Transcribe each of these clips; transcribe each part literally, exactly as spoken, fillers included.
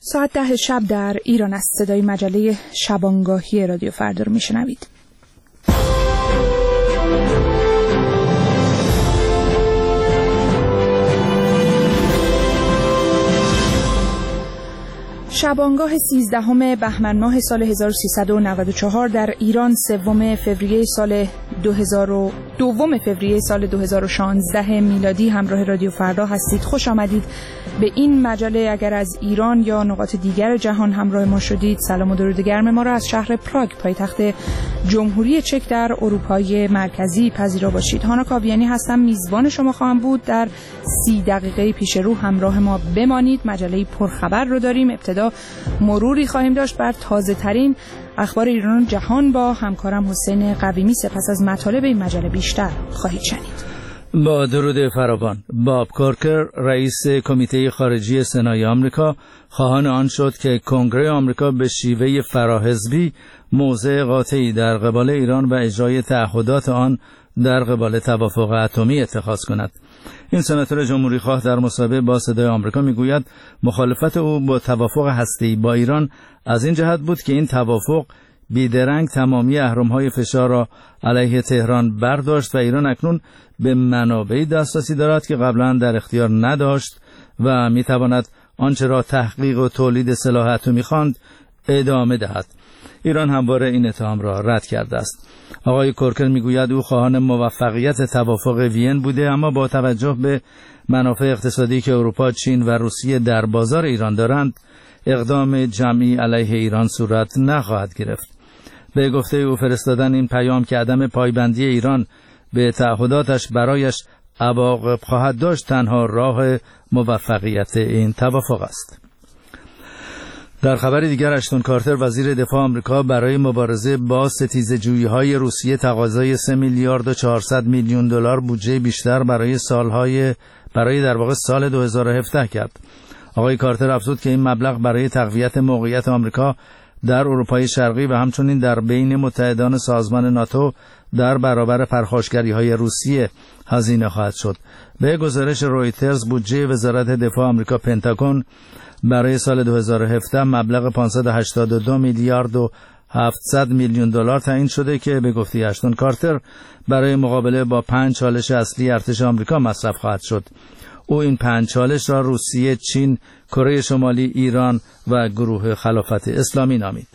ساعت ده شب در ایران است. صدای مجله شبانگاهی رادیو فردا رو میشنوید. شبانگاه سیزدهم بهمن ماه سال هزار و سیصد و نود و چهار در ایران، سوم فوریه سال دو هزار و دوم فوریه سال دو هزار و شانزده میلادی. همراه رادیو فردا هستید. خوش آمدید به این مجله. اگر از ایران یا نقاط دیگر جهان همراه ما شدید، سلام و درود گرم ما را از شهر پراگ، پایتخت جمهوری چک در اروپای مرکزی پذیرا باشید. هانا کاویانی هستم، میزبان شما خواهم بود. در سی دقیقه پیش رو همراه ما بمانید. مجله پرخبر رو داریم. ابتدا مروری خواهیم داشت بر تازه ترین اخبار ایران و جهان با همکارم حسین قویمی. سپس از مطالب این مجله بیشتر خواهید شنید. با درود فراوان، باب کورکر رئیس کمیته خارجی سنای آمریکا خواهان آن شد که کنگره آمریکا به شیوه فراحزبی موضع قاطعی در قبال ایران و اجرای تعهدات آن در قبال توافق اتمی اتخاذ کند. این سناتور جمهوری خواه در مصاحبه با صدای آمریکا میگوید مخالفت او با توافق هسته‌ای با ایران از این جهت بود که این توافق بیدرنگ تمامی اهرم‌های فشار را علیه تهران برداشت و ایران اکنون به منابعی دسترسی دارد که قبلا در اختیار نداشت و میتواند آنچه را تحقیق و تولید سلاح اتمی خواند ادامه دهد. ایران همواره این اتهام را رد کرده است. آقای کورکر میگوید او خواهان موفقیت توافق وین بوده، اما با توجه به منافع اقتصادی که اروپا، چین و روسیه در بازار ایران دارند، اقدام جمعی علیه ایران صورت نخواهد گرفت. به گفته او فرستادن این پیام که عدم پایبندی ایران به تعهداتش برایش عواقب خواهد داشت تنها راه موفقیت این توافق است. در خبر دیگر، اشتون کارتر وزیر دفاع آمریکا برای مبارزه با ستیزجویی‌های روسیه تقاضای سه میلیارد و چهارصد میلیون دلار بودجه بیشتر برای سالهای برای در واقع سال دو هزار و هفده کرد. آقای کارتر افزود که این مبلغ برای تقویت موقعیت آمریکا در اروپای شرقی و همچنین در بین متحدان سازمان ناتو در برابر پرخاشگری‌های روسیه هزینه خواهد شد. به گزارش رویترز، بودجه وزارت دفاع آمریکا پنتاگون برای سال دو هزار و هفده مبلغ پانصد و هشتاد و دو میلیارد و هفتصد میلیون دلار تعیین شده که به گفته اشتون کارتر برای مقابله با پنج چالش اصلی ارتش آمریکا مصرف خواهد شد. او این پنج چالش را روسیه، چین، کره شمالی، ایران و گروه خلافت اسلامی نامید.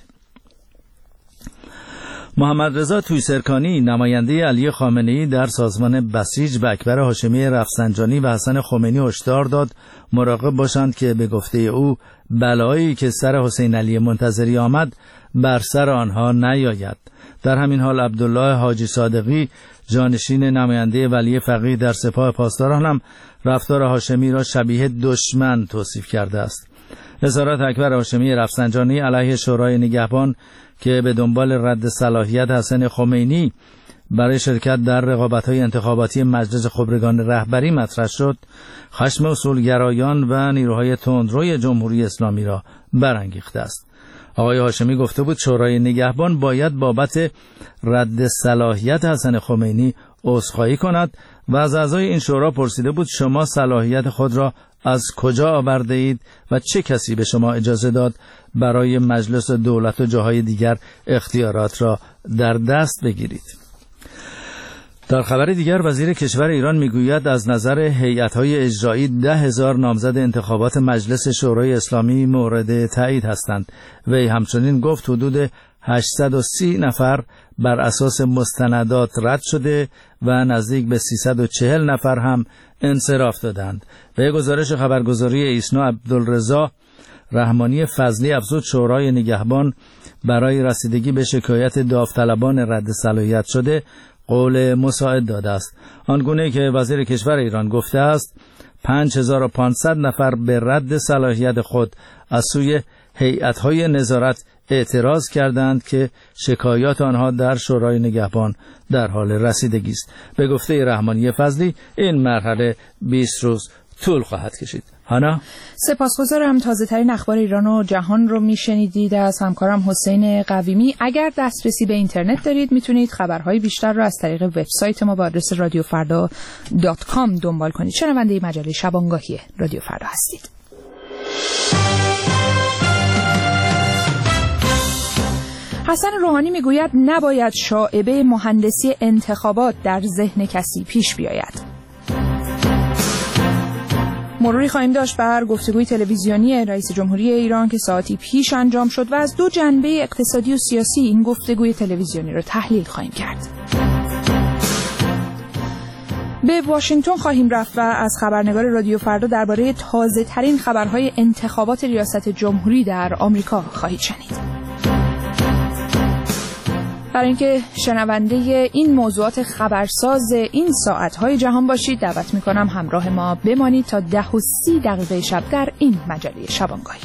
محمد رضا تویسرکانی، نماینده علی خامنه‌ای در سازمان بسیج، به اکبر هاشمی رفسنجانی و حسن خمینی هشدار داد مراقب باشند که به گفته او بلایی که سر حسین علی منتظری آمد بر سر آنها نیاید. در همین حال عبدالله حاجی صادقی، جانشین نماینده ولی فقیه در سپاه پاسداران، هم رفتار هاشمی را شبیه دشمن توصیف کرده است. وزارت اکبر هاشمی رفسنجانی علیه شورای نگهبان که به دنبال رد صلاحیت حسن خمینی برای شرکت در رقابت‌های انتخاباتی مجلس خبرگان رهبری مطرح شد، خشم اصولگرایان و نیروهای تندروی جمهوری اسلامی را برانگیخته است. آقای هاشمی گفته بود شورای نگهبان باید بابت رد صلاحیت حسن خمینی عذرخواهی کند و از اعضای این شورا پرسیده بود شما صلاحیت خود را از کجا آورده اید و چه کسی به شما اجازه داد برای مجلس دولت و جاهای دیگر اختیارات را در دست بگیرید. در خبر دیگر، وزیر کشور ایران میگوید از نظر هیئت‌های اجرایی ده هزار نامزد انتخابات مجلس شورای اسلامی مورد تایید هستند. وی همچنین گفت حدود هشتصد و سی نفر بر اساس مستندات رد شده و نزدیک به سیصد و چهل نفر هم انصراف دادند. به گزارش خبرگزاری ایسنا، عبدالرضا رحمانی فضلی افزود شورای نگهبان برای رسیدگی به شکایت داوطلبان رد صلاحیت شده قول مساعد داده است. آنگونه که وزیر کشور ایران گفته است پنج هزار و پانصد نفر به رد صلاحیت خود از سوی هیئت‌های نظارت اعتراض کردند که شکایات آنها در شورای نگهبان در حال رسیدگی است. به گفته رحمانی فضلی این مرحله بیست روز طول خواهد کشید. هانا، سپاسگزارم. تازه ترین اخبار ایران و جهان رو میشنیدید از همکارم حسین قویمی. اگر دسترسی به اینترنت دارید میتونید خبرهای بیشتر رو از طریق وبسایت ما با آدرس رادیو فردا دات کام دنبال کنید. شنونده مجله شبانگاهی رادیو فردا هستید. حسن روحانی میگوید نباید شائبه مهندسی انتخابات در ذهن کسی پیش بیاید. مروری خواهیم داشت بر گفتگوی تلویزیونی رئیس جمهوری ایران که ساعتی پیش انجام شد و از دو جنبه اقتصادی و سیاسی این گفتگوی تلویزیونی را تحلیل خواهیم کرد. به واشنگتن خواهیم رفت و از خبرنگار رادیو فردا درباره تازه ترین خبرهای انتخابات ریاست جمهوری در آمریکا خواهید شنید. برای اینکه شنونده این موضوعات خبرساز این ساعتهای جهان باشید دعوت میکنم همراه ما بمانید تا ده و سی دقیقه شب در این مجله شبانگاهی.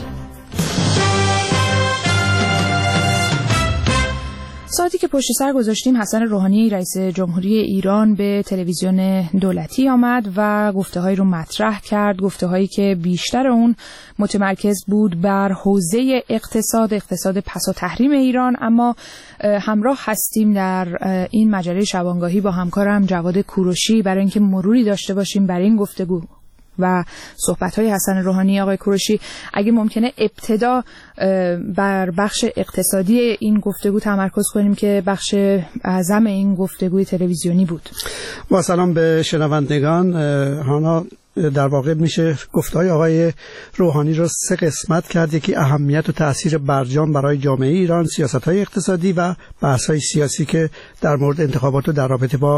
ساعتی که پشت سر گذاشتیم حسن روحانی رئیس جمهوری ایران به تلویزیون دولتی آمد و گفته‌هایی رو مطرح کرد، گفته‌هایی که بیشتر اون متمرکز بود بر حوزه اقتصاد اقتصاد پس و تحریم ایران. اما همراه هستیم در این مجله شبانگاهی با همکارم جواد کوروشی برای اینکه مروری داشته باشیم برای این گفتگو و صحبت‌های حسن روحانی. آقای کوروشی، اگه ممکنه ابتدا بر بخش اقتصادی این گفتگو تمرکز کنیم که بخش اعظم این گفتگوی تلویزیونی بود. با سلام به شنوندگان. هانا در واقع میشه گفته‌های آقای روحانی رو سه قسمت کرد. یکی اهمیت و تأثیر برجام برای جامعه ایران، سیاست‌های اقتصادی و بحث‌های سیاسی که در مورد انتخابات و در رابطه با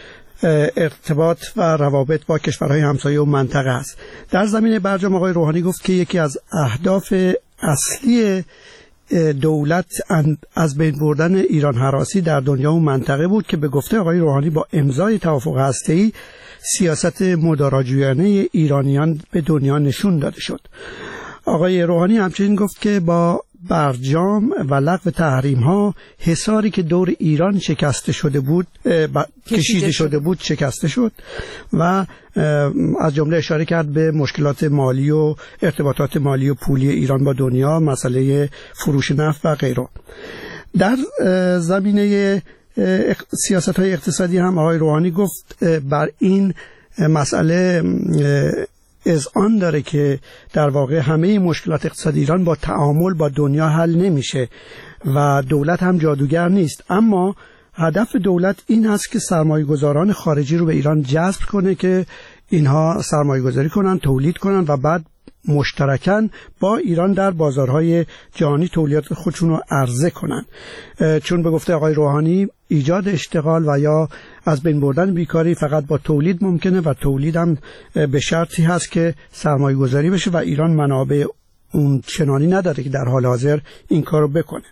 ارتباط و روابط با کشورهای همسایه و منطقه است. در زمینه برجام آقای روحانی گفت که یکی از اهداف اصلی دولت از بین بردن ایران هراسی در دنیا و منطقه بود که به گفته آقای روحانی با امضای توافق هسته‌ای سیاست مداراجویانه ایرانیان به دنیا نشون داده شد. آقای روحانی همچنین گفت که با برجام و لغو تحریم ها حصاری که دور ایران شکسته شده بود کشیده شده بود شکسته شد و از جمله اشاره کرد به مشکلات مالی و ارتباطات مالی و پولی ایران با دنیا، مسئله فروش نفت و غیره. در زمینه سیاست های اقتصادی هم آقای روحانی گفت بر این مسئله اذعان داره که در واقع همه مشکلات اقتصادی ایران با تعامل با دنیا حل نمیشه و دولت هم جادوگر نیست، اما هدف دولت این هست که سرمایه گذاران خارجی رو به ایران جذب کنه که اینها سرمایه گذاری کنن، تولید کنن و بعد مشترکاً با ایران در بازارهای جهانی تولیدات خودشون رو عرضه کنن. چون به گفته آقای روحانی ایجاد اشتغال و یا از بین بردن بیکاری فقط با تولید ممکنه و تولید هم به شرطی هست که سرمایه گذاری بشه و ایران منابع اون چنانی نداره که در حال حاضر این کارو بکنه.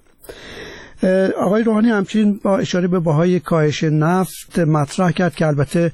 آقای روحانی همچنین با اشاره به بهای کاهش نفت مطرح کرد که البته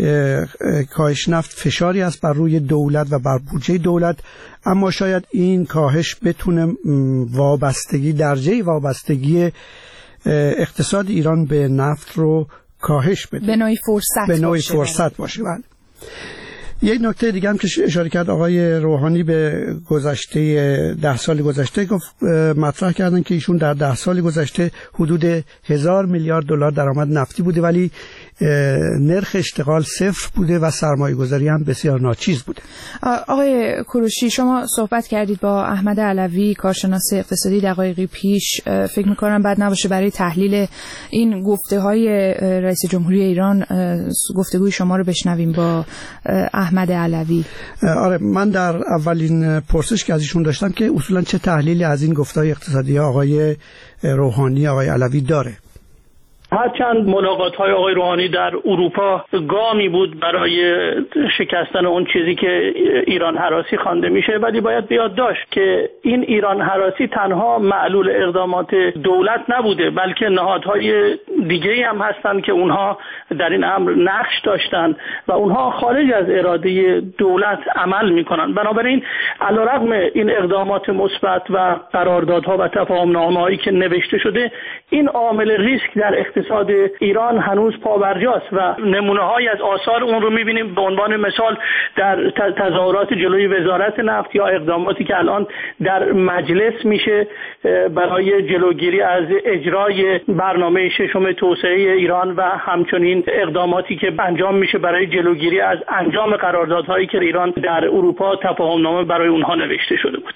کاهش نفت فشاری است بر روی دولت و بر بودجه دولت، اما شاید این کاهش بتونه وابستگی درجه وابستگی اقتصاد ایران به نفت رو کاهش بده، به نوعی فرصت به نوعی فرصت باشه. بله. یک نکته دیگه هم که اشاره کرد آقای روحانی به گذشته ده سال گذشته گفت، مطرح کردن که ایشون در ده سال گذشته حدود هزار میلیارد دلار درآمد نفتی بوده ولی نرخ اشتغال صفر بوده و سرمایه گذاری هم بسیار ناچیز بوده. آقای کوروشی، شما صحبت کردید با احمد علوی کارشناس اقتصادی دقایقی پیش. فکر میکنم بد نباشه برای تحلیل این گفته های رئیس جمهوری ایران گفتگوی شما رو بشنویم با احمد علوی. آره، من در اولین پرسش که از ایشون داشتم که اصولا چه تحلیلی از این گفته‌های اقتصادی آقای روحانی آقای علوی داره. هرچند ملاقات‌های آقای روحانی در اروپا گامی بود برای شکستن اون چیزی که ایران هراسی خوانده میشه، ولی باید بیاد داشت که این ایران هراسی تنها معلول اقدامات دولت نبوده، بلکه نهادهای دیگه‌ای هم هستند که اونها در این امر نقش داشتن و اونها خارج از اراده دولت عمل میکنن. بنابراین علیرغم این اقدامات مثبت و قراردادها و تفاهم‌نامه‌هایی که نوشته شده، این عامل ریسک در اقتصاد ایران هنوز پابرجاست و نمونه‌هایی از آثار اون رو می‌بینیم. به عنوان مثال در تظاهرات جلوی وزارت نفت یا اقداماتی که الان در مجلس میشه برای جلوگیری از اجرای برنامه ششم توسعه ایران و همچنین اقداماتی که انجام میشه برای جلوگیری از انجام قراردادهایی که ایران در اروپا تفاهم‌نامه برای اونها نوشته شده بود.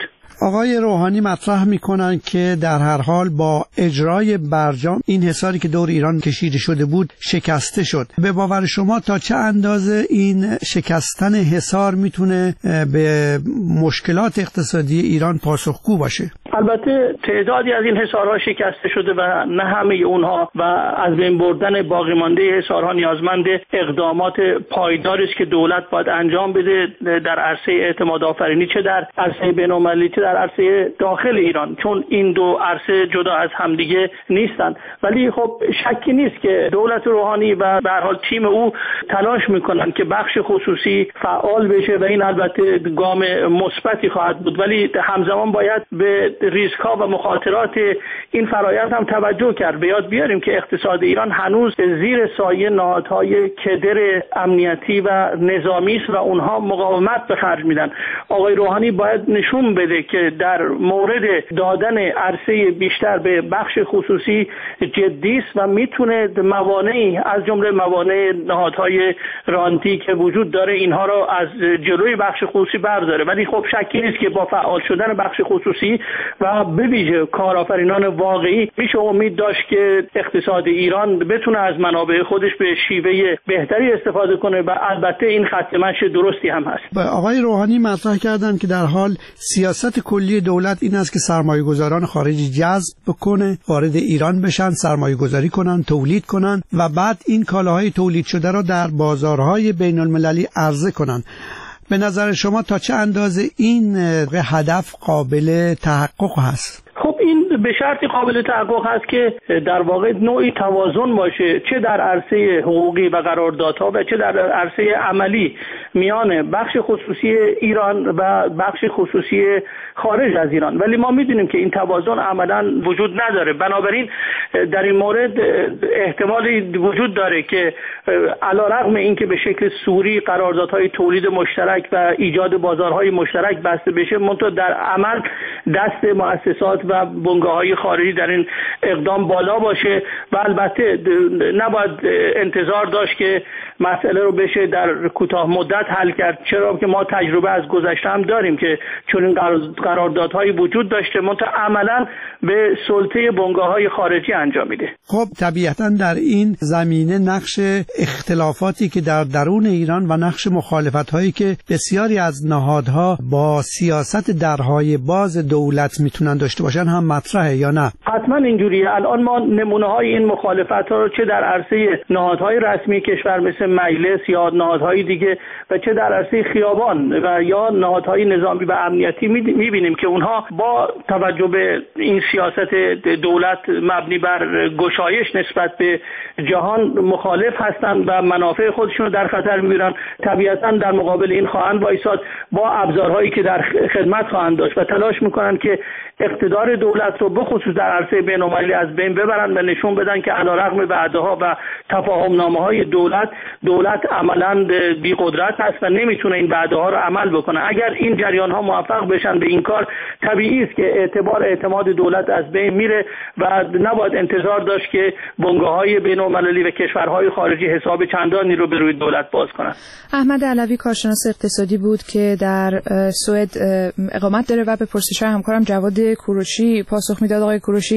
آقای روحانی مطرح میکنن که در هر حال با اجرای برجام این حصاری که دور ایران کشیده شده بود شکسته شد. به باور شما تا چه اندازه این شکستن حصار میتونه به مشکلات اقتصادی ایران پاسخگو باشه؟ البته تعدادی از این حصارها شکسته شده و نه همه اونها و از بین بردن باقی مانده حصارها نیازمند اقدامات پایداری است که دولت باید انجام بده در عرصه اعتماد آفرینی، چه در عرصه بین‌المللی چه در عرصه داخل ایران، چون این دو عرصه جدا از همدیگه نیستند. ولی خب شکی نیست که دولت روحانی و به هر حال تیم او تلاش میکنن که بخش خصوصی فعال بشه و این البته گام مثبتی خواهد بود، ولی همزمان باید به ریسک‌ها و مخاطرات این فرآیند هم توجه کرد. به یاد بیاریم که اقتصاد ایران هنوز زیر سایه نهادهای کدر امنیتی و نظامی است و اونها مقاومت به خرج میدن. آقای روحانی باید نشون بده که در مورد دادن عرصه بیشتر به بخش خصوصی جدی است و میتونه موانعی از جمله موانع نهادهای رانتی که وجود داره اینها رو از جلوی بخش خصوصی برداره. ولی خب شکی نیست که با فعال شدن بخش خصوصی و به ویژه کارآفرینان واقعی میشه امید داشت که اقتصاد ایران بتونه از منابع خودش به شیوه بهتری استفاده کنه و البته این خط مشی درستی هم هست. آقای روحانی مطرح کردن که در حال سیاست کلی دولت این است که سرمایه‌گذاران خارجی جذب بکنه، وارد ایران بشن، سرمایه‌گذاری کنن، تولید کنن و بعد این کالاهای تولید شده را در بازارهای بین‌المللی عرضه کنن. به نظر شما تا چه اندازه این هدف قابل تحقق هست؟ خب این به شرطی قابل تحقق هست که در واقع نوعی توازن باشه، چه در عرصه حقوقی و قراردادها و چه در عرصه عملی میان بخش خصوصی ایران و بخش خصوصی خارج از ایران. ولی ما میدونیم که این توازن عملا وجود نداره. بنابراین در این مورد احتمالی وجود داره که علیرغم اینکه به شکل سوری قراردادهای تولید مشترک و ایجاد بازارهای مشترک بسته بشه، منتها در عمل دست مؤسسات و بنگاه‌های خارجی در این اقدام بالا باشه و البته نباید انتظار داشت که مسئله رو بشه در کوتاه مدت حل کرد، چرا که ما تجربه از گذشته هم داریم که چون این قراردادهایی وجود داشته منتها عملاً به سلطه بنگاه‌های خارجی انجام میده. خب طبیعتاً در این زمینه نقش اختلافاتی که در درون ایران و نقش مخالفت‌هایی که بسیاری از نهادها با سیاست درهای باز دولت میتونن داشته باشن هم مطرحه یا نه؟ حتما اینجوریه. الان ما نمونه‌های این مخالفت‌ها رو چه در عرصه نهادهای رسمی کشور مثل مجلس یا نهادهای دیگه و چه در عرصه خیابان و یا نهادهای نظامی و امنیتی می‌بینیم که اونها با توجه به این سیاست دولت مبنی بر گشایش نسبت به جهان مخالف هستند و منافع خودشون رو در خطر می‌بینن. طبیعتاً در مقابل این خواهند وایساد با ابزارهایی که در خدمت خواهند داشت و تلاش می‌کنند که اقتدار دولت رو به خصوص در عرصه بین‌المللی از بین ببرن و نشون بدن که علیرغم وعده‌ها و تفاهم‌نامه‌های دولت دولت عملاً بی‌قدرت است و نمیتونه این وعده‌ها رو عمل بکنه. اگر این جریان‌ها موفق بشن به این کار، طبیعی است که اعتبار اعتماد دولت از بین میره و نباید انتظار داشت که بنگاه‌های بین‌المللی و کشورهای خارجی حساب چندانی رو به روی دولت باز کنن. احمد علوی کارشناس اقتصادی بود که در سوئد اقامت داره و به پرسش‌های همکارم جواد کوروشی پاسخ میداد. آقای کوروشی،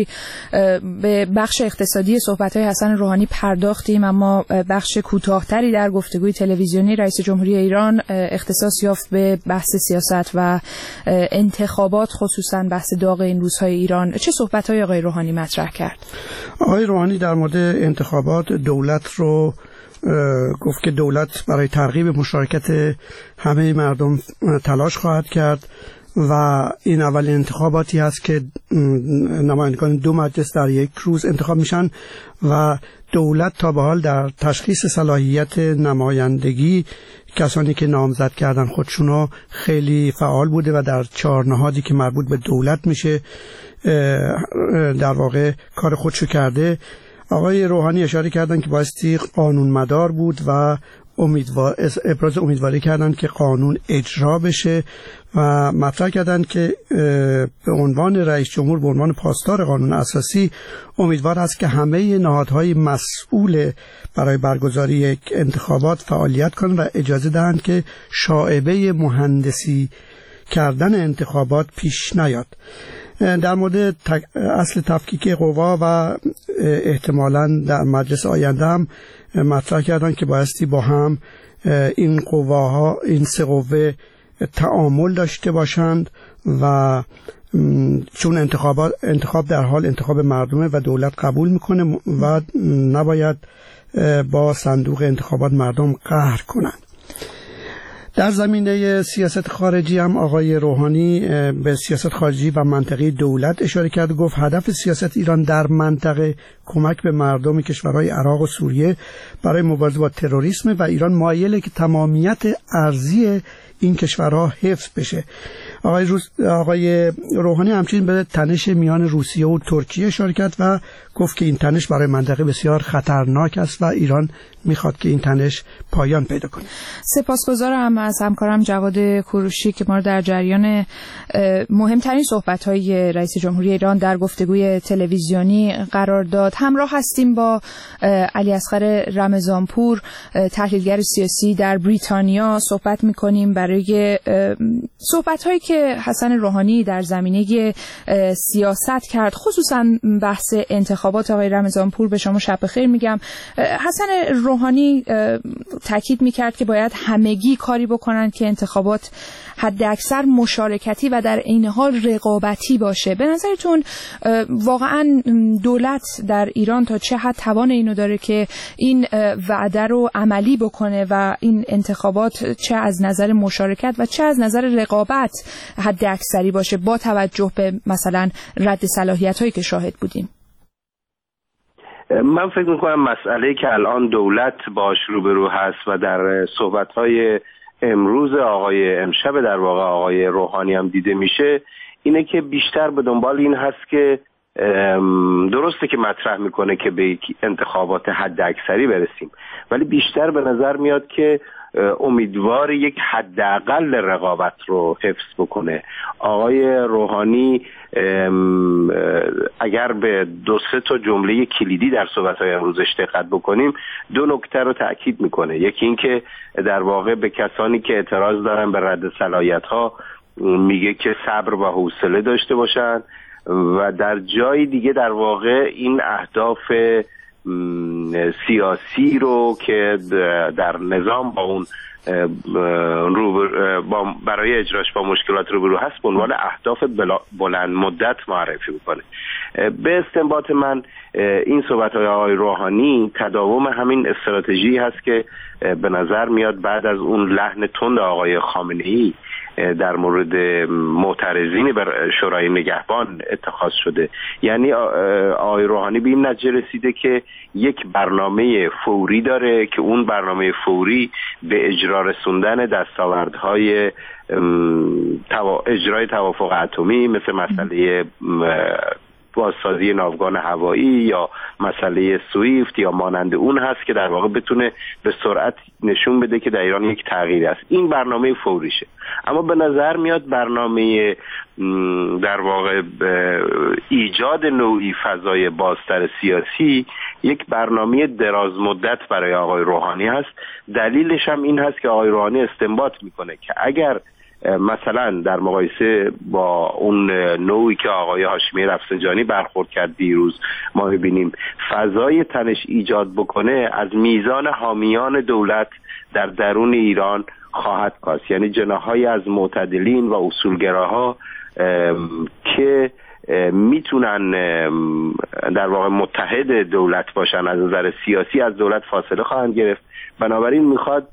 به بخش اقتصادی صحبت‌های حسن روحانی پرداختیم، اما بخش کوتاه‌تری در گفتگوی تلویزیونی رئیس جمهوری ایران اختصاص یافت به بحث سیاست و انتخابات، خصوصاً بحث داغ این روزهای ایران. چه صحبت‌های آقای روحانی مطرح کرد؟ آقای روحانی در مورد انتخابات دولت رو گفت که دولت برای ترغیب مشارکت همه مردم تلاش خواهد کرد و این اول انتخاباتی هست که نمایندگان دو مجلس در یک روز انتخاب میشن و دولت تا به حال در تشخیص صلاحیت نمایندگی کسانی که نامزد کردن خودشونو خیلی فعال بوده و در چهار نهادی که مربوط به دولت میشه در واقع کار خودشو کرده. آقای روحانی اشاره کردن که بایستی قانون مدار بود و امیدوار ابراز امیدواری کردن که قانون اجرا بشه و مطرح کردن که به عنوان رئیس جمهور به عنوان پاسدار قانون اساسی امیدوار است که همه نهادهای مسئول برای برگزاری یک انتخابات فعالیت کنند و اجازه دهند که شائبه مهندسی کردن انتخابات پیش نیاد. در مورد اصل تفکیک قوا و احتمالاً در مجلس آینده هم مطرح کردن که بایستی با هم این قواها، این سه قوه تعامل داشته باشند و چون انتخابات انتخاب در حال انتخاب مردمه و دولت قبول میکنه و نباید با صندوق انتخابات مردم قهر کنند. در زمینه سیاست خارجی هم آقای روحانی به سیاست خارجی و منطقی دولت اشاره کرد و گفت هدف سیاست ایران در منطقه کمک به مردم کشورهای عراق و سوریه برای مبارزه با تروریسم و ایران مایله که تمامیت ارضی این کشورها حفظ بشه. آقای, روس... آقای روحانی همچنین به تنش میان روسیه و ترکیه اشاره کرد و گفت که این تنش برای منطقه بسیار خطرناک است و ایران میخواد که این تنش پایان پیدا کنه. سپاسگزارم از همکارم جواد کوروشی که ما رو در جریان مهمترین صحبت‌های رئیس جمهوری ایران در گفتگوی تلویزیونی قرار داد. همراه هستیم با علی اصغر رمضانپور، تحلیلگر سیاسی در بریتانیا. صحبت می‌کنیم برای صحبت‌هایی که حسن روحانی در زمینه سیاست کرد، خصوصا بحث انتخابات. آقای رمضانپور به شما شب بخیر میگم. حسن روحانی تاکید میکرد که باید همگی کاری بکنن که انتخابات حد اکثر مشارکتی و در عین حال رقابتی باشه. به نظرتون واقعا دولت در ایران تا چه حد توان اینو داره که این وعده رو عملی بکنه و این انتخابات چه از نظر مشارکت و چه از نظر رقابت حد اکثری باشه با توجه به مثلا رد صلاحیت هایی که شاهد بودیم؟ من فکر میکنم مسئله که الان دولت باش روبرو هست و در صحبت‌های امروز آقای امشب در واقع آقای روحانی هم دیده میشه اینه که بیشتر به دنبال این هست که درسته که مطرح میکنه که به انتخابات حد اکثری برسیم، ولی بیشتر به نظر میاد که امیدوار یک حداقل رقابت رو حفظ بکنه. آقای روحانی اگر به دو سه تا جمله کلیدی در صحبت‌های امروزش دقت بکنیم، دو نکته رو تأکید میکنه. یکی این که در واقع به کسانی که اعتراض دارن به رد صلاحیت‌ها میگه که صبر و حوصله داشته باشن و در جای دیگه در واقع این اهداف سیاسی رو که در نظام با اون با برای اجراش با مشکلات روبرو هست به عنوان اهداف بلند مدت معرفی میکنه. به استنباط من این صحبت‌های آقای روحانی تداوم همین استراتژی هست که به نظر میاد بعد از اون لحن تند آقای خامنه‌ای در مورد معترضین بر شورای نگهبان اتخاذ شده. یعنی آقای روحانی به این نتیجه رسیده که یک برنامه فوری داره که اون برنامه فوری به اجرا رسوندن دستاوردهای اجرای توافق اتمی مثل مسئله بازسازی ناوگان هوایی یا مسئله سویفت یا مانند اون هست که در واقع بتونه به سرعت نشون بده که در ایران یک تغییر است. این برنامه فوریشه. اما به نظر میاد برنامه در واقع ایجاد نوعی فضای بازتر سیاسی یک برنامه دراز مدت برای آقای روحانی هست. دلیلش هم این هست که آقای روحانی استنباط میکنه که اگر مثلا در مقایسه با اون نوعی که آقای هاشمی رفسنجانی برخورد کرد دیروز ما می‌بینیم فضای تنش ایجاد بکنه، از میزان حامیان دولت در درون ایران خواهد کاست. یعنی جناح‌هایی از معتدلین و اصولگراها که میتونن در واقع متحد دولت باشن از نظر سیاسی از دولت فاصله خواهند گرفت. بنابراین میخواد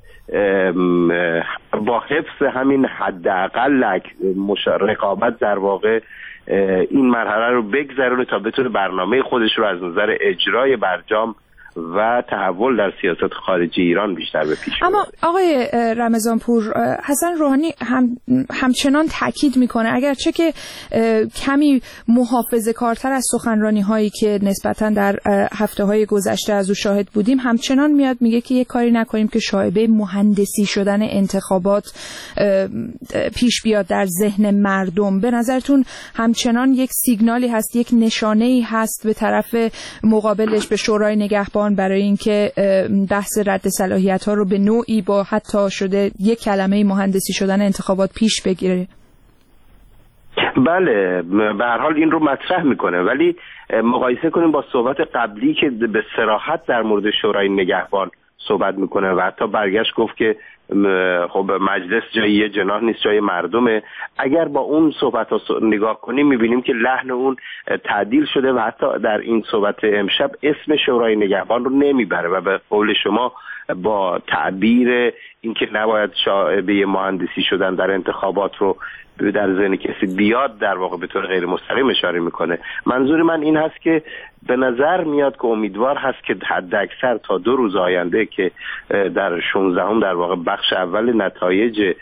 با حفظ همین حداقل رقابت در واقع این مرحله رو بگذرونه تا بتونه برنامه خودش رو از نظر اجرای برجام و تحول در سیاست خارجی ایران بیشتر به پیش ببره. اما آقای رمضانپور، حسن روحانی هم همچنان تاکید میکنه اگرچه که کمی محافظه‌کارتر از سخنرانی هایی که نسبتا در هفته های گذشته از او شاهد بودیم، همچنان میاد میگه که یک کاری نکنیم که شایبه مهندسی شدن انتخابات پیش بیاد در ذهن مردم. به نظرتون همچنان یک سیگنالی هست، یک نشانه‌ای هست به طرف مقابلش، به شورای نگهبان، برای اینکه بحث رد صلاحیت‌ها رو به نوعی با حتی شده یک کلمه مهندسی شدن انتخابات پیش بگیره؟ بله، به هر حال این رو مطرح میکنه، ولی مقایسه کنیم با صحبت قبلی که به صراحت در مورد شورای نگهبان صحبت میکنه و حتی برگشت گفت که خب مجلس جای یه جناح نیست، جای مردمه. اگر با اون صحبت ها نگاه کنیم میبینیم که لحن اون تعدیل شده و حتی در این صحبت امشب اسم شورای نگهبان رو نمیبره و به قول شما با تعبیر اینکه نباید شایبه مهندسی شدن در انتخابات رو در ذهن کسی بیاد در واقع به طور غیر مستقیم اشاره میکنه. منظور من این هست که به نظر میاد که امیدوار هست که حد اکثر تا دو روز آینده که در شانزدهم در واقع بخش اول نتایج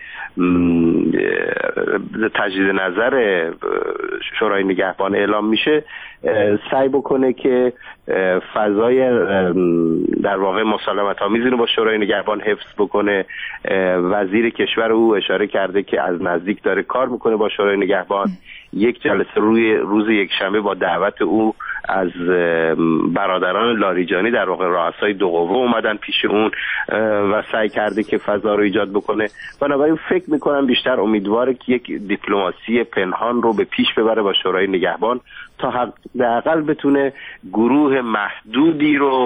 تجدید نظر شورای نگهبان اعلام میشه سعی بکنه که فضای در واقع مسالمت آمیزی رو با شورای نگهبان حفظ بکنه. وزیر کشور او اشاره کرده که از نزدیک داره کار میکنه با شورای نگهبان. یک جلسه روی روز یک شنبه با دعوت او از برادران لاریجانی در واقع رؤسای دو قوه اومدن پیش اون و سعی کرده که فضا رو ایجاد بکنه. بنابراین فکر میکنم بیشتر امیدواره که یک دیپلماسی پنهان رو به پیش ببره با شورای نگهبان تا حداقل بتونه گروه محدودی رو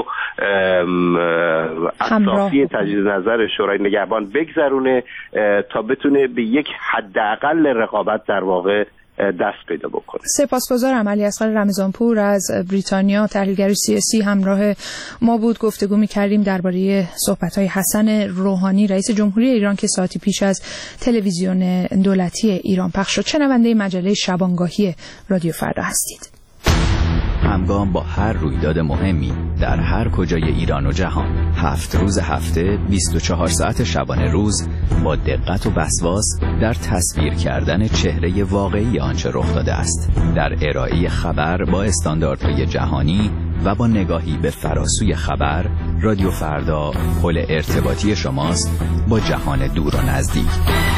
اطرافی تجدید نظر شورای نگهبان بگذرونه تا بتونه به یک حداقل رقابت در واقع دست پیدا بکنه. سپاسگزارم. علیاصغر رمضانپور از بریتانیا، تحلیلگر سیاسی، همراه ما بود. گفتگو می‌کردیم درباره صحبت‌های حسن روحانی رئیس جمهوری ایران که ساعتی پیش از تلویزیون دولتی ایران پخش شد. شنونده مجله شبانگاهی رادیو فردا هستید. همگام با هر رویداد مهمی در هر کجای ایران و جهان، هفت روز هفته، بیست و چهار ساعت شبانه روز، با دقت و وسواس در تصویر کردن چهره واقعی آنچه رخ داده است، در ارائه خبر با استانداردهای جهانی و با نگاهی به فراسوی خبر. رادیو فردا پل ارتباطی شماست با جهان دور و نزدیک.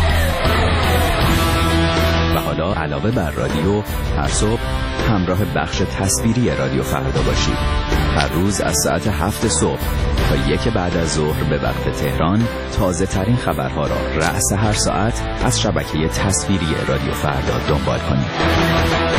و حالا علاوه بر رادیو، هر صبح همراه بخش تصویری رادیو فردا باشید. هر روز از ساعت هفت صبح تا یک بعد از ظهر به وقت تهران تازه ترین خبرها را رأس هر ساعت از شبکه تصویری رادیو فردا دنبال کنید.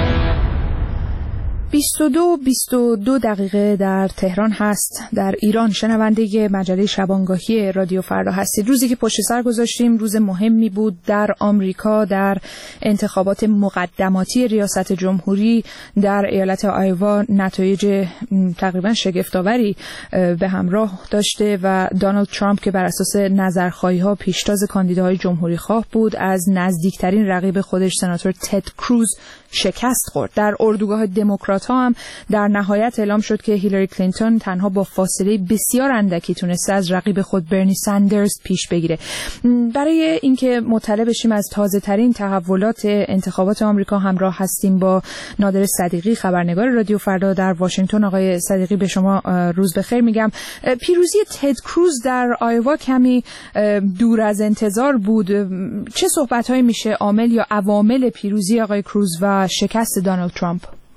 بیست و دو بیست و دو دقیقه در تهران هست. در ایران شنونده مجله شبانگاهی رادیو فردا هستید. روزی که پشت سر گذاشتیم روز مهمی بود در آمریکا، در انتخابات مقدماتی ریاست جمهوری در ایالت آیوا. نتایج تقریبا شگفت‌آوری به همراه داشته و دونالد ترامپ که بر اساس نظرخواهی‌ها پیشتاز کاندیداهای جمهوری خواه بود، از نزدیکترین رقیب خودش سناتور تد کروز شکست خورد. در اردوگاه دموکرات ها هم در نهایت اعلام شد که هیلاری کلینتون تنها با فاصله بسیار اندکی تونسته از رقیب خود برنی ساندرز پیش بگیره. برای اینکه مطلع بشیم از تازه ترین تحولات انتخابات آمریکا همراه هستیم با نادر صدیقی، خبرنگار رادیو فردا در واشنگتن. آقای صدیقی به شما روز بخیر میگم. پیروزی تد کروز در آیوا کمی دور از انتظار بود. چه صحبت‌هایی میشه عامل یا عوامل پیروزی آقای کروز و شکست دونالد ترامپ؟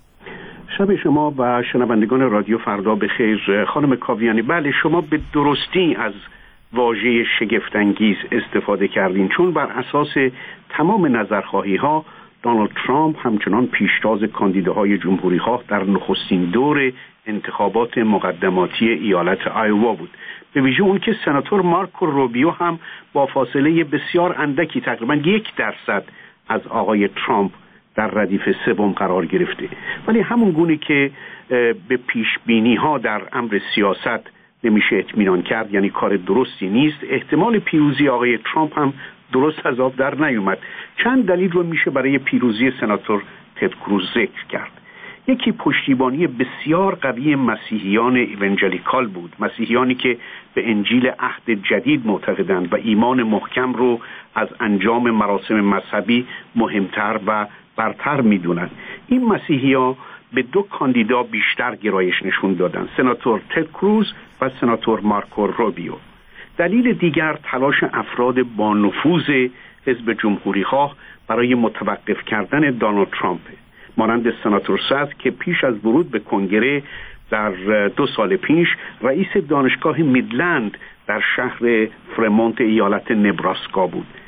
شب شما و شنوندگان رادیو فردا بخیر. خانم کاویانی، بله شما به درستی از واژه شگفت‌انگیز استفاده کردین، چون بر اساس تمام نظرخواهی ها دونالد ترامپ همچنان پیشتاز کاندیداهای جمهوری خواه در نخستین دور انتخابات مقدماتی ایالت آیوا بود. به ویژه اون که سناتور مارکو روبیو هم با فاصله بسیار اندکی تقریبا یک درصد از آقای ترامپ در ردیف سوم قرار گرفته. ولی همون گونه که به پیش بینی ها در امر سیاست نمیشه اطمینان کرد، یعنی کار درستی نیست، احتمال پیروزی آقای ترامپ هم درست از آب در نیومد. چند دلیل رو میشه برای پیروزی سناتور تد کروز ذکر کرد. یکی پشتیبانی بسیار قوی مسیحیان ایونجلیکال بود، مسیحیانی که به انجیل عهد جدید معتقدند و ایمان محکم رو از انجام مراسم مذهبی مهمتر و برتر میدونن. این مسیحی‌ها به دو کاندیدا بیشتر گرایش نشون دادن، سناتور تد کروز و سناتور مارکو روبیو. دلیل دیگر تلاش افراد با نفوذ حزب جمهوری خواه برای متوقف کردن دونالد ترامپ، مانند سناتور ساز که پیش از ورود به کنگره در دو سال پیش رئیس دانشگاه میدلند در شهر فرمونت ایالت نبراسکا بود.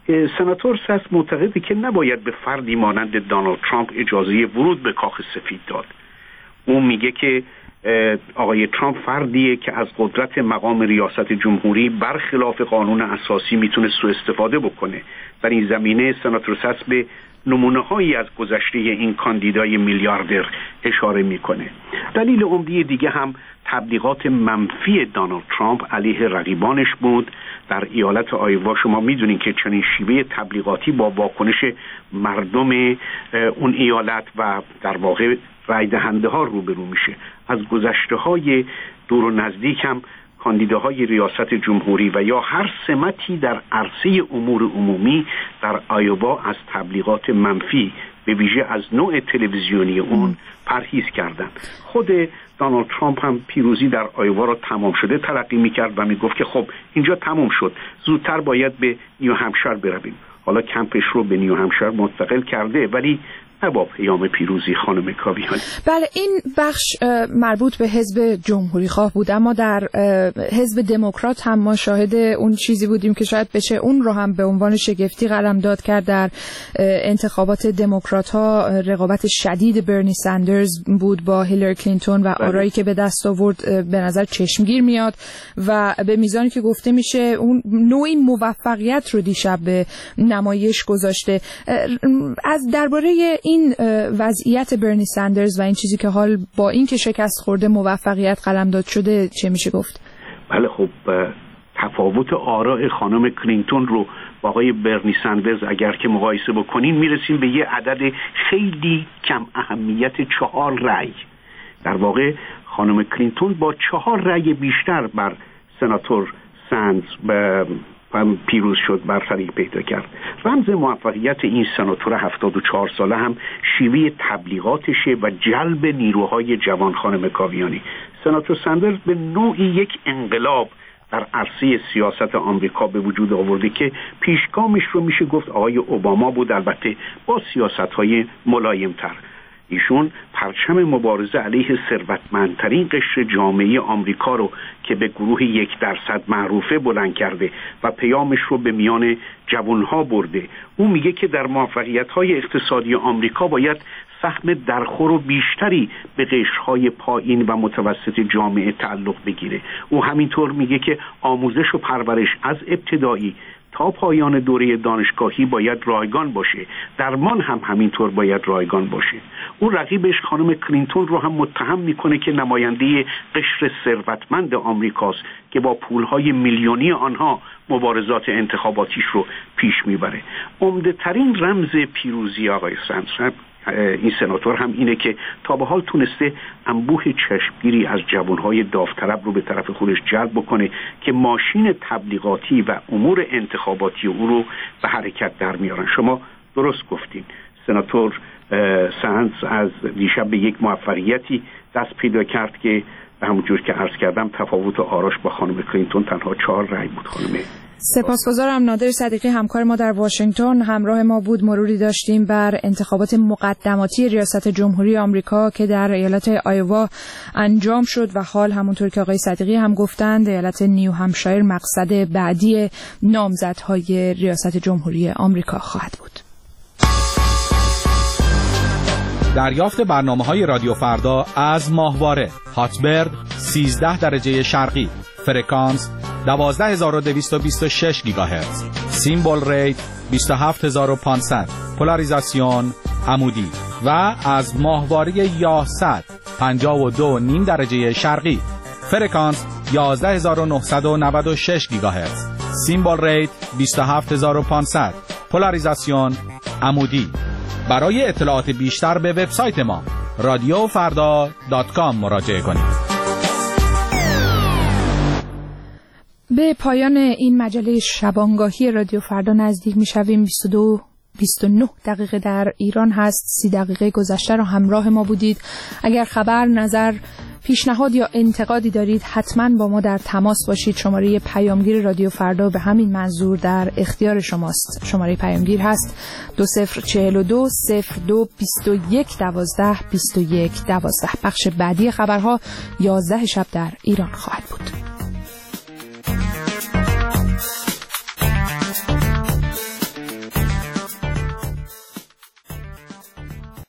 سناتور سس معتقده که نباید به فردی مانند دونالد ترامپ اجازه ورود به کاخ سفید داد. اون میگه که آقای ترامپ فردیه که از قدرت مقام ریاست جمهوری برخلاف قانون اساسی میتونه سوء استفاده بکنه. در این زمینه سناتور سس به نمونه هایی از گذشته این کاندیدای میلیاردر اشاره میکنه. دلیل عمده دیگه هم تبلیغات منفی دونالد ترامپ علیه رقیبانش بود. در ایالت آیوا شما میدونین که چنین شیوه تبلیغاتی با واکنش مردم اون ایالت و در واقع رای دهنده ها روبرو میشه. از گذشته های دور و نزدیک هم کاندیداهای ریاست جمهوری و یا هر سمتی در عرصه امور عمومی در آیوا از تبلیغات منفی به ویژه از نوع تلویزیونی اون پرهیز کردند. خود دونالد ترامپ هم پیروزی در آیوا را تمام شده تلقی میکرد و میگفت که خب اینجا تمام شد، زودتر باید به نیو همشایر برویم. حالا کمپش رو به نیو همشایر منتقل کرده، ولی نه با پیام پیروزی خانم کاویانی. بله، این بخش مربوط به حزب جمهوری خواه بود، اما در حزب دموکرات هم ما شاهد اون چیزی بودیم که شاید بشه اون رو هم به عنوان شگفتی قلمداد کرد. در انتخابات دموکرات ها رقابت شدید برنی ساندرز بود با هیلاری کلینتون و آرایی که به دست آورد به نظر چشمگیر میاد و به میزانی که گفته میشه اون نوعی موفقیت رو دیشب به نمایش گذاشته. از درباره این وضعیت برنی ساندرز و این چیزی که حال با این که شکست خورده موفقیت قلمداد شده چه میشه گفت؟ بله، خب تفاوت آراء خانم کلینتون رو با آقای برنی ساندرز اگر که مقایسه بکنین میرسیم به یه عدد خیلی کم اهمیت چهار رأی. در واقع خانم کلینتون با چهار رأی بیشتر بر سناتور ساندرز به پیروز شد، برتری پیدا کرد. رمز موفقیت این سناتور هفتاد و چهار ساله هم شیوه تبلیغاتشه و جلب نیروهای جوان خانم کاویانی. سناتور ساندرز به نوعی یک انقلاب در عرصه سیاست آمریکا به وجود آورده که پیشگامش رو میشه گفت آقای اوباما بود، البته با سیاست‌های ملایم‌تر. ایشون پرچم مبارزه علیه ثروتمندترین قشر جامعه آمریکا رو که به گروه یک درصد معروفه بلند کرده و پیامش رو به میان جوانها برده. او میگه که در موفقیت‌های اقتصادی آمریکا باید سهم درخور و بیشتری به قشرهای پایین و متوسط جامعه تعلق بگیره. او همینطور میگه که آموزش و پرورش از ابتدایی تا پایان دوره دانشگاهی باید رایگان باشه، درمان هم همینطور باید رایگان باشه. اون رقیبش خانم کلینتون رو هم متهم میکنه که نماینده قشر ثروتمند آمریکاست که با پولهای میلیونی آنها مبارزات انتخاباتیش رو پیش میبره. عمده ترین رمز پیروزی آقای ساندرز این سناتور هم اینه که تا به حال تونسته انبوه چشمگیری از جوانهای داوطلب رو به طرف خودش جلب بکنه که ماشین تبلیغاتی و امور انتخاباتی او رو به حرکت در میارن. شما درست گفتین، سناتور ساندرز از دیشب به یک موفقیتی دست پیدا کرد که به همونجور که عرض کردم تفاوت آراش با خانم کلینتون تنها چهار رأی بود. خانم سپاسگزارم. نادر صدیقی همکار ما در واشنگتن همراه ما بود. مروری داشتیم بر انتخابات مقدماتی ریاست جمهوری آمریکا که در ایالت آیوا انجام شد و حال همونطور که آقای صدیقی هم گفتند ایالت نیو همشایر مقصد بعدی نامزدهای ریاست جمهوری آمریکا خواهد بود. دریافت برنامه‌های رادیو فردا از ماهواره هاتبرد سیزده درجه شرقی، فرکانس دوازده هزار و دویست و بیست و شش گیگاهرتز، سیمبل ریت بیست و هفت هزار و پانصد، پولاریزاسیون عمودی و از ماهواره یاهصد پنجاه و دو و نیم درجه شرقی، فرکانس یازده هزار و نهصد و نود و شش گیگاهرتز، سیمبل ریت بیست و هفت هزار و پانصد، پولاریزاسیون عمودی. برای اطلاعات بیشتر به وبسایت ما رادیو فردا دات کام مراجعه کنید. به پایان این مجله شبانگاهی رادیو فردا نزدیک می‌شویم. بیست و دو بیست و نه دقیقه در ایران هست. سی دقیقه گذشته رو همراه ما بودید. اگر خبر، نظر، پیشنهاد یا انتقادی دارید حتما با ما در تماس باشید. شماره پیامگیر رادیو فردا به همین منظور در اختیار شماست. شماره پیامگیر هست دو صفر چهل و دو صفر دو بیست و یک دوازده بیست و یک دوازده. بخش بعدی خبرها یازده شب در ایران خواهد بود.